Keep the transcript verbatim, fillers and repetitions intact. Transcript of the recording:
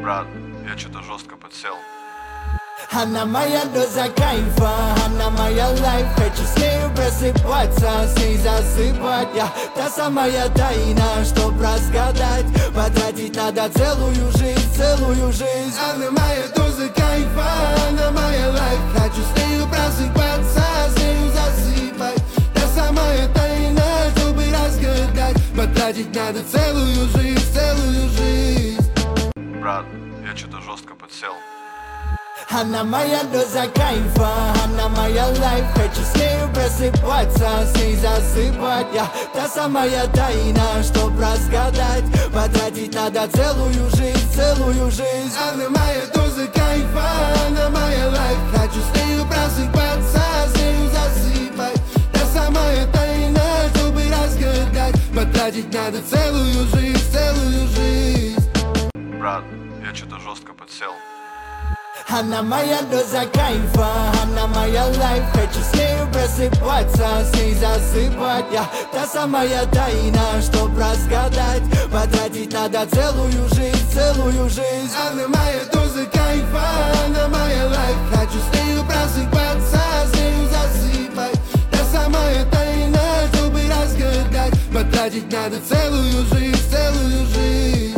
Брат, я что-то жестко подсел. Она моя доза кайфа, она моя лайф. Хочу с нею просыпаться, с ней засыпать. Я та самая тайна, чтоб разгадать. Потратить надо целую жизнь, целую жизнь. Она моя доза кайфа, она моя лайф. Хочу с нею просыпаться, с нею засыпать. Та самая тайна, чтобы разгадать. Потратить надо целую жизнь, целую жизнь. Брат, я что-то жестко подсел. Она моя доза кайфа, она моя лайф. Хочу с нею просыпаться, с ней засыпать. Я та самая тайна, чтоб разгадать. Потратить надо целую жизнь, целую жизнь. Она моя доза кайфа, она моя лайф. Хочу с нею просыпаться, с нею засыпать. Та самая тайна, чтобы разгадать. Потратить надо целую жизнь, целую жизнь. Брат, я что-то жестко подсел. Она моя доза кайфа, она моя лайф. Хочу с нею просыпаться, с ней засыпать. Я та самая тайна, чтоб разгадать. Потратить надо целую жизнь, целую жизнь. Она моя доза кайфа, она моя лайф. Хочу с нею просыпаться, с нею засыпать. Та самая тайна, чтобы разгадать. Потратить надо целую жизнь, целую жизнь.